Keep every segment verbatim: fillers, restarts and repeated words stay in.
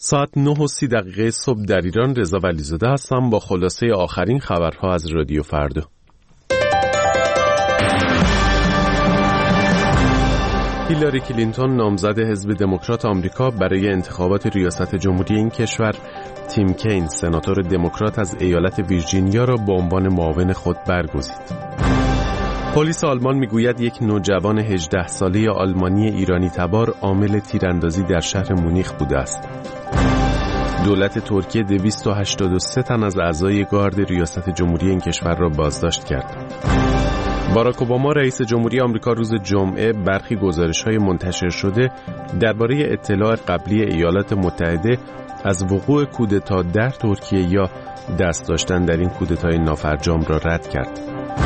ساعت نه و سی دقیقه صبح در ایران. رضا ولیزاده هستم با خلاصه آخرین خبرها از رادیو فردا. هیلاری کلینتون نامزد حزب دموکرات آمریکا برای انتخابات ریاست جمهوری این کشور، تیم کین سناتور دموکرات از ایالت ویرجینیا را به عنوان معاون خود برگزید. پلیس آلمان میگوید یک نوجوان هجده ساله آلمانی ایرانی تبار عامل تیراندازی در شهر مونیخ بوده است. دولت ترکیه دویست و هشتاد و سه تن از اعضای گارد ریاست جمهوری این کشور را بازداشت کرد. باراک اوباما رئیس جمهوری آمریکا روز جمعه برخی گزارش‌های منتشر شده درباره اطلاع قبلی ایالات متحده از وقوع کودتا در ترکیه یا دست داشتن در این کودتای نافرجام را رد کرد.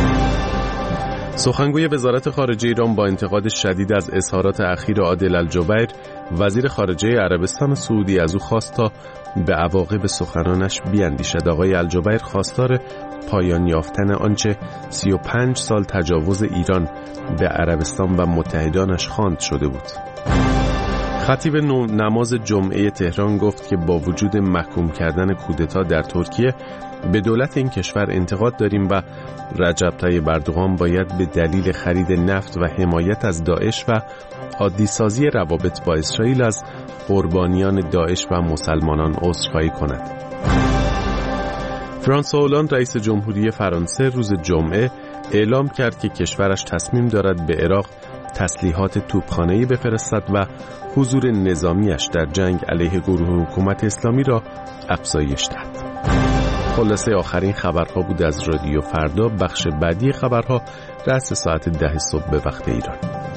سخنگوی وزارت خارجه ایران با انتقاد شدید از اظهارات اخیر عادل الجبیر، وزیر خارجه عربستان سعودی، از او خواست تا به عواقب سخنانش بیاندیشد. آقای الجبیر خواستار پایان یافتن آنچه سی و پنج سال تجاوز ایران به عربستان و متحدانش خواند شده بود. خطیب نماز جمعه تهران گفت که با وجود محکوم کردن کودتا در ترکیه به دولت این کشور انتقاد داریم و رجب طیب اردوغان باید به دلیل خرید نفت و حمایت از داعش و عادی‌سازی روابط با اسرائیل از قربانیان داعش و مسلمانان عذرخواهی کند. فرانسوا هولند رئیس جمهوری فرانسه روز جمعه اعلام کرد که کشورش تصمیم دارد به عراق تسلیحات توپخانه‌ای بفرستد و حضور نظامیش در جنگ علیه گروه حکومت اسلامی را افزایش دهد. خلاصه آخرین خبرها بود از رادیو فردا. بخش بعدی خبرها رأس ساعت ده صبح به وقت ایران.